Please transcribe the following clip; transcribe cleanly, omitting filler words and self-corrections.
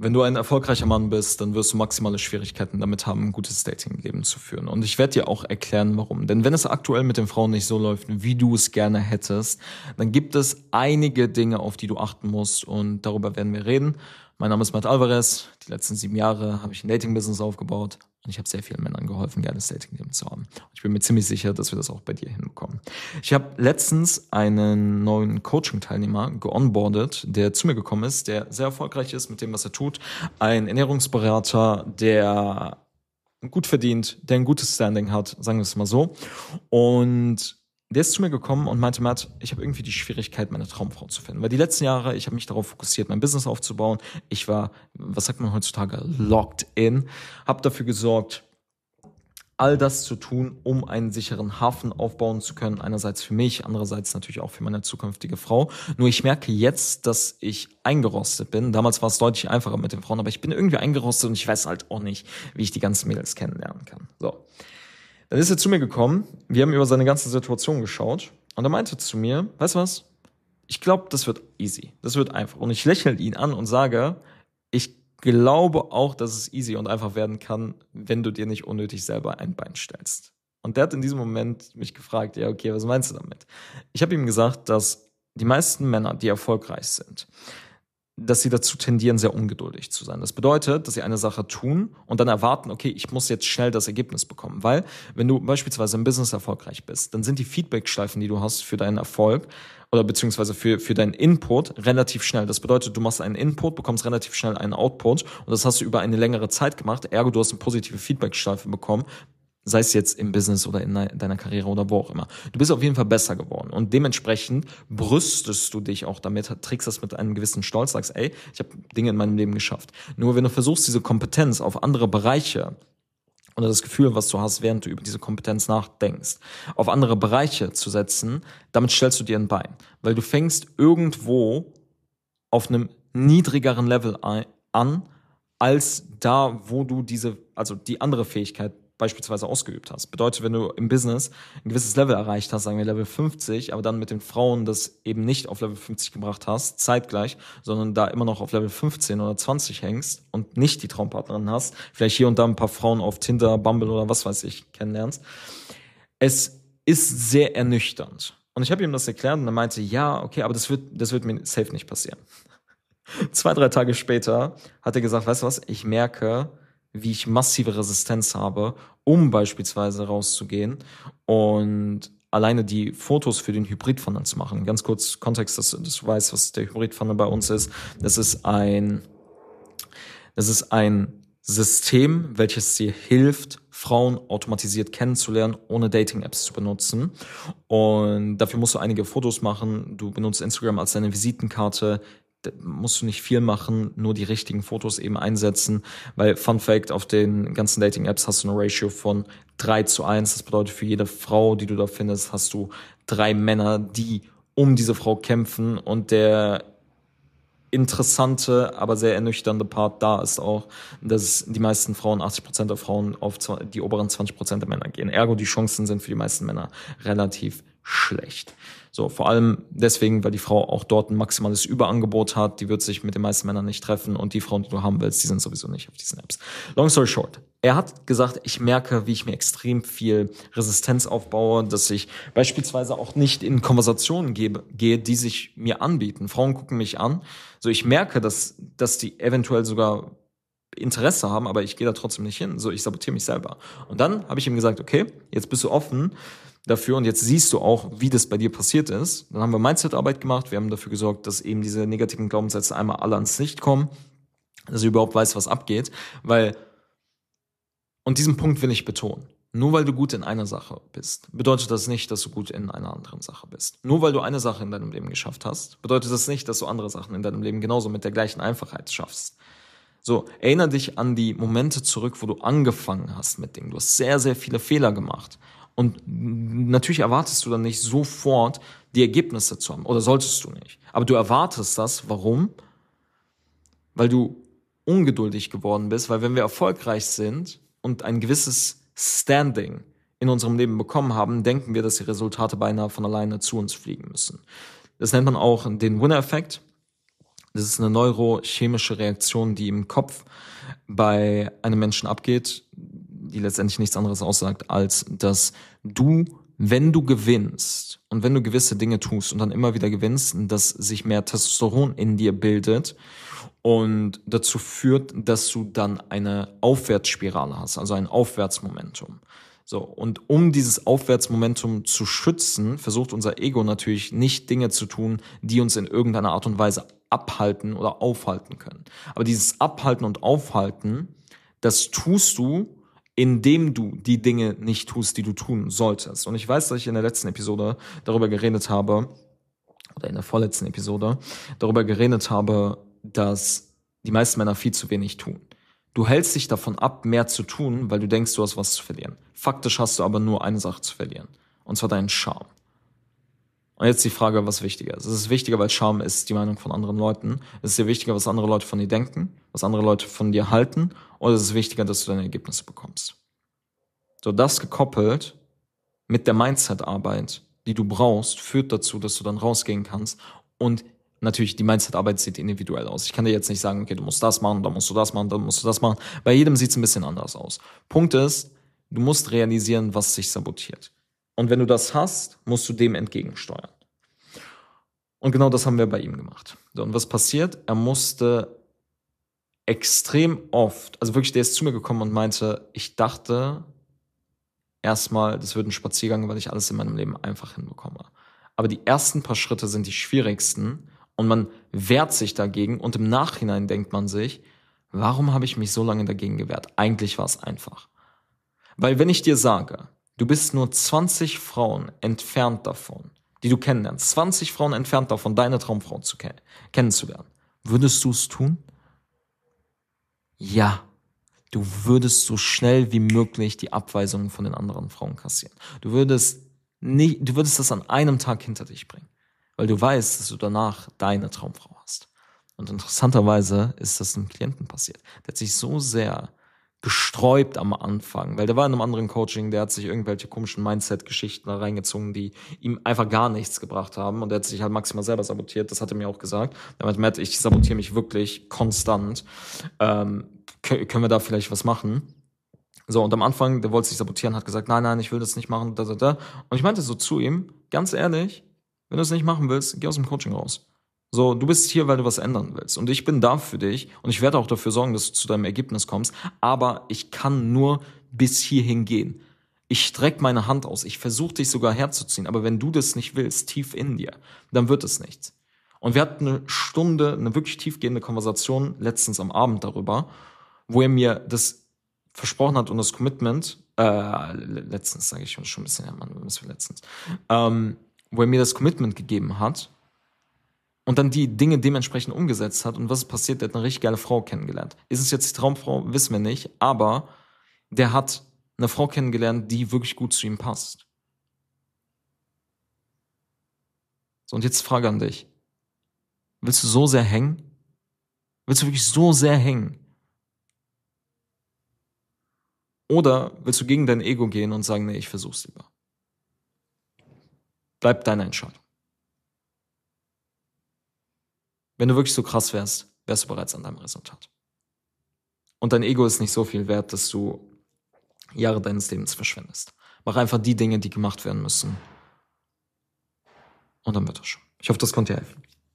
Wenn du ein erfolgreicher Mann bist, dann wirst du maximale Schwierigkeiten damit haben, ein gutes Datingleben zu führen. Und ich werde dir auch erklären, warum. Denn wenn es aktuell mit den Frauen nicht so läuft, wie du es gerne hättest, dann gibt es einige Dinge, auf die du achten musst. Und darüber werden wir reden. Mein Name ist Matt Alvarez. Die letzten 7 Jahre habe ich ein Dating-Business aufgebaut. Und ich habe sehr vielen Männern geholfen, ein geiles Datingleben zu haben. Und ich bin mir ziemlich sicher, dass wir das auch bei dir hinbekommen. Ich habe letztens einen neuen Coaching-Teilnehmer geonboardet, der zu mir gekommen ist, der sehr erfolgreich ist mit dem, was er tut. Ein Ernährungsberater, der gut verdient, der ein gutes Standing hat, sagen wir es mal so. Und der ist zu mir gekommen und meinte, Matt, ich habe irgendwie die Schwierigkeit, meine Traumfrau zu finden. Weil die letzten Jahre, ich habe mich darauf fokussiert, mein Business aufzubauen. Ich war, was sagt man heutzutage, locked in. Habe dafür gesorgt, all das zu tun, um einen sicheren Hafen aufbauen zu können. Einerseits für mich, andererseits natürlich auch für meine zukünftige Frau. Nur ich merke jetzt, dass ich eingerostet bin. Damals war es deutlich einfacher mit den Frauen, aber ich bin irgendwie eingerostet und ich weiß halt auch nicht, wie ich die ganzen Mädels kennenlernen kann. So. Dann ist er zu mir gekommen, wir haben über seine ganze Situation geschaut und er meinte zu mir, weißt du was, ich glaube, das wird easy, das wird einfach. Und ich lächle ihn an und sage, ich glaube auch, dass es easy und einfach werden kann, wenn du dir nicht unnötig selber ein Bein stellst. Und der hat in diesem Moment mich gefragt, ja okay, was meinst du damit? Ich habe ihm gesagt, dass die meisten Männer, die erfolgreich sind, dass sie dazu tendieren, sehr ungeduldig zu sein. Das bedeutet, dass sie eine Sache tun und dann erwarten, okay, ich muss jetzt schnell das Ergebnis bekommen. Weil, wenn du beispielsweise im Business erfolgreich bist, dann sind die Feedback-Schleifen, die du hast für deinen Erfolg oder beziehungsweise für deinen Input relativ schnell. Das bedeutet, du machst einen Input, bekommst relativ schnell einen Output und das hast du über eine längere Zeit gemacht. Ergo, du hast eine positive Feedback-Schleife bekommen, sei es jetzt im Business oder in deiner Karriere oder wo auch immer. Du bist auf jeden Fall besser geworden und dementsprechend brüstest du dich auch damit, trägst das mit einem gewissen Stolz, sagst, ey, ich habe Dinge in meinem Leben geschafft. Nur wenn du versuchst, diese Kompetenz auf andere Bereiche oder das Gefühl, was du hast, während du über diese Kompetenz nachdenkst, auf andere Bereiche zu setzen, damit stellst du dir ein Bein. Weil du fängst irgendwo auf einem niedrigeren Level an, als da, wo du die andere Fähigkeit beispielsweise ausgeübt hast. Bedeutet, wenn du im Business ein gewisses Level erreicht hast, sagen wir Level 50, aber dann mit den Frauen das eben nicht auf Level 50 gebracht hast, zeitgleich, sondern da immer noch auf Level 15 oder 20 hängst und nicht die Traumpartnerin hast, vielleicht hier und da ein paar Frauen auf Tinder, Bumble oder was weiß ich kennenlernst. Es ist sehr ernüchternd. Und ich habe ihm das erklärt und er meinte, ja, okay, aber das wird mir safe nicht passieren. 2, 3 Tage später hat er gesagt, weißt du was, ich merke, wie ich massive Resistenz habe, um beispielsweise rauszugehen und alleine die Fotos für den Hybrid-Funnel zu machen. Ganz kurz Kontext, dass du weißt, was der Hybrid-Funnel bei uns ist. Das ist ein System, welches dir hilft, Frauen automatisiert kennenzulernen, ohne Dating-Apps zu benutzen. Und dafür musst du einige Fotos machen. Du benutzt Instagram als deine Visitenkarte. Da musst du nicht viel machen, nur die richtigen Fotos eben einsetzen, weil Fun Fact, auf den ganzen Dating-Apps hast du eine Ratio von 3:1. Das bedeutet, für jede Frau, die du da findest, hast du 3 Männer, die um diese Frau kämpfen. Und der interessante, aber sehr ernüchternde Part da ist auch, dass die meisten Frauen, 80% der Frauen, auf die oberen 20% der Männer gehen. Ergo, die Chancen sind für die meisten Männer relativ schlecht. So, vor allem deswegen, weil die Frau auch dort ein maximales Überangebot hat, die wird sich mit den meisten Männern nicht treffen und die Frauen, die du haben willst, die sind sowieso nicht auf diesen Apps. Long story short. Er hat gesagt, ich merke, wie ich mir extrem viel Resistenz aufbaue, dass ich beispielsweise auch nicht in Konversationen gehe, die sich mir anbieten. Frauen gucken mich an. So, ich merke, dass die eventuell sogar Interesse haben, aber ich gehe da trotzdem nicht hin. So, ich sabotiere mich selber. Und dann habe ich ihm gesagt, okay, jetzt bist du offen dafür und jetzt siehst du auch, wie das bei dir passiert ist. Dann haben wir Mindset-Arbeit gemacht. Wir haben dafür gesorgt, dass eben diese negativen Glaubenssätze einmal alle ans Licht kommen, dass du überhaupt weißt, was abgeht, und diesen Punkt will ich betonen. Nur weil du gut in einer Sache bist, bedeutet das nicht, dass du gut in einer anderen Sache bist. Nur weil du eine Sache in deinem Leben geschafft hast, bedeutet das nicht, dass du andere Sachen in deinem Leben genauso mit der gleichen Einfachheit schaffst. So, erinnere dich an die Momente zurück, wo du angefangen hast mit Dingen. Du hast sehr, sehr viele Fehler gemacht. Und natürlich erwartest du dann nicht sofort die Ergebnisse zu haben. Oder solltest du nicht. Aber du erwartest das. Warum? Weil du ungeduldig geworden bist. Weil wenn wir erfolgreich sind und ein gewisses Standing in unserem Leben bekommen haben, denken wir, dass die Resultate beinahe von alleine zu uns fliegen müssen. Das nennt man auch den Winner-Effekt. Das ist eine neurochemische Reaktion, die im Kopf bei einem Menschen abgeht, die letztendlich nichts anderes aussagt, als dass du, wenn du gewinnst und wenn du gewisse Dinge tust und dann immer wieder gewinnst, dass sich mehr Testosteron in dir bildet und dazu führt, dass du dann eine Aufwärtsspirale hast, also ein Aufwärtsmomentum. So, und um dieses Aufwärtsmomentum zu schützen, versucht unser Ego natürlich nicht Dinge zu tun, die uns in irgendeiner Art und Weise abhalten oder aufhalten können. Aber dieses Abhalten und Aufhalten, das tust du, indem du die Dinge nicht tust, die du tun solltest. Und ich weiß, dass ich in der letzten Episode darüber geredet habe, oder in der vorletzten Episode, darüber geredet habe, dass die meisten Männer viel zu wenig tun. Du hältst dich davon ab, mehr zu tun, weil du denkst, du hast was zu verlieren. Faktisch hast du aber nur eine Sache zu verlieren. Und zwar deinen Charme. Und jetzt die Frage, was wichtiger ist. Es ist wichtiger, weil Charme ist die Meinung von anderen Leuten. Es ist dir wichtiger, was andere Leute von dir denken, was andere Leute von dir halten. Oder es ist wichtiger, dass du deine Ergebnisse bekommst. So, das gekoppelt mit der Mindset-Arbeit, die du brauchst, führt dazu, dass du dann rausgehen kannst. Und natürlich, die Mindset-Arbeit sieht individuell aus. Ich kann dir jetzt nicht sagen, okay, du musst das machen, dann musst du das machen, dann musst du das machen. Bei jedem sieht es ein bisschen anders aus. Punkt ist, du musst realisieren, was sich sabotiert. Und wenn du das hast, musst du dem entgegensteuern. Und genau das haben wir bei ihm gemacht. So, und was passiert? Er musste extrem oft, also wirklich, der ist zu mir gekommen und meinte, ich dachte erstmal, das wird ein Spaziergang, weil ich alles in meinem Leben einfach hinbekomme. Aber die ersten paar Schritte sind die schwierigsten und man wehrt sich dagegen und im Nachhinein denkt man sich, warum habe ich mich so lange dagegen gewehrt? Eigentlich war es einfach. Weil wenn ich dir sage, du bist nur 20 Frauen entfernt davon, die du kennenlernst, 20 Frauen entfernt davon, deine Traumfrau kennenzulernen, würdest du es tun? Ja. Du würdest so schnell wie möglich die Abweisungen von den anderen Frauen kassieren. Du würdest das an einem Tag hinter dich bringen, weil du weißt, dass du danach deine Traumfrau hast. Und interessanterweise ist das einem Klienten passiert. Der hat sich so sehr gesträubt am Anfang, weil der war in einem anderen Coaching, der hat sich irgendwelche komischen Mindset-Geschichten da reingezogen, die ihm einfach gar nichts gebracht haben und der hat sich halt maximal selber sabotiert, das hat er mir auch gesagt. Er meinte, Matt, ich sabotiere mich wirklich konstant, können wir da vielleicht was machen? So, und am Anfang, der wollte sich sabotieren, hat gesagt, nein, ich will das nicht machen, da. Und ich meinte so zu ihm, ganz ehrlich, wenn du es nicht machen willst, geh aus dem Coaching raus. So, du bist hier, weil du was ändern willst. Und ich bin da für dich und ich werde auch dafür sorgen, dass du zu deinem Ergebnis kommst. Aber ich kann nur bis hierhin gehen. Ich strecke meine Hand aus. Ich versuche dich sogar herzuziehen. Aber wenn du das nicht willst, tief in dir, dann wird es nichts. Und wir hatten eine Stunde, eine wirklich tiefgehende Konversation letztens am Abend darüber, wo er mir das versprochen hat und das Commitment, letztens sage ich schon ein bisschen, ja, Mann, was für letztens, wo er mir das Commitment gegeben hat, und dann die Dinge dementsprechend umgesetzt hat. Und was ist passiert? Der hat eine richtig geile Frau kennengelernt. Ist es jetzt die Traumfrau? Wissen wir nicht. Aber der hat eine Frau kennengelernt, die wirklich gut zu ihm passt. So, und jetzt Frage an dich. Willst du so sehr hängen? Willst du wirklich so sehr hängen? Oder willst du gegen dein Ego gehen und sagen, nee, ich versuch's lieber? Bleibt deine Entscheidung. Wenn du wirklich so krass wärst, wärst du bereits an deinem Resultat. Und dein Ego ist nicht so viel wert, dass du Jahre deines Lebens verschwendest. Mach einfach die Dinge, die gemacht werden müssen. Und dann wird das schon. Ich hoffe, das konnte dir helfen.